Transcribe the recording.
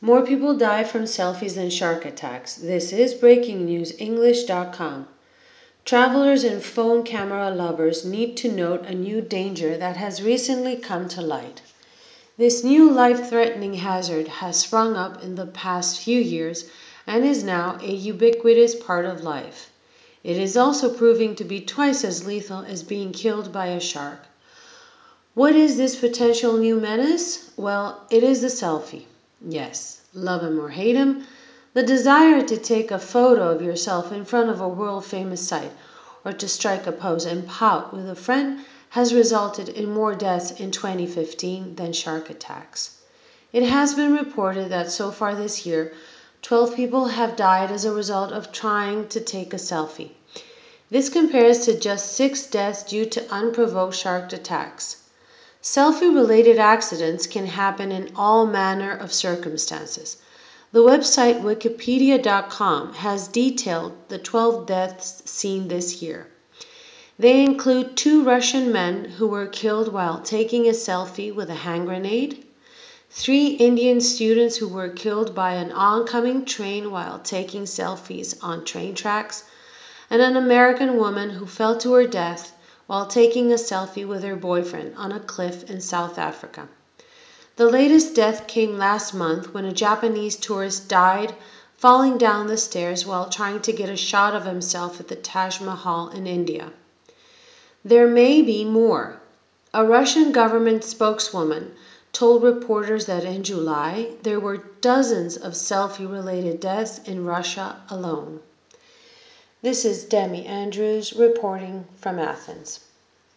More people die from selfies than shark attacks. This is Breaking News English.com. Travelers and phone camera lovers need to note a new danger that has recently come to light. This new life-threatening hazard has sprung up in the past few years and is now a ubiquitous part of life. It is also proving to be twice as lethal as being killed by a shark. What is this potential new menace? Well, it is the selfie. Yes, love him or hate him, the desire to take a photo of yourself in front of a world-famous sight or to strike a pose and pout with a friend has resulted in more deaths in 2015 than shark attacks. It has been reported that so far this year, 12 people have died as a result of trying to take a selfie. This compares to just 6 deaths due to unprovoked shark attacks. Selfie-related accidents can happen in all manner of circumstances. The website Wikipedia.com has detailed the 12 deaths seen this year. They include 2 Russian men who were killed while taking a selfie with a hand grenade, 3 Indian students who were killed by an oncoming train while taking selfies on train tracks, and an American woman who fell to her death while taking a selfie with her boyfriend on a cliff in South Africa. The latest death came last month when a Japanese tourist died falling down the stairs while trying to get a shot of himself at the Taj Mahal in India. There may be more. A Russian government spokeswoman told reporters that in July there were dozens of selfie-related deaths in Russia alone. This is Demi Andrews reporting from Athens.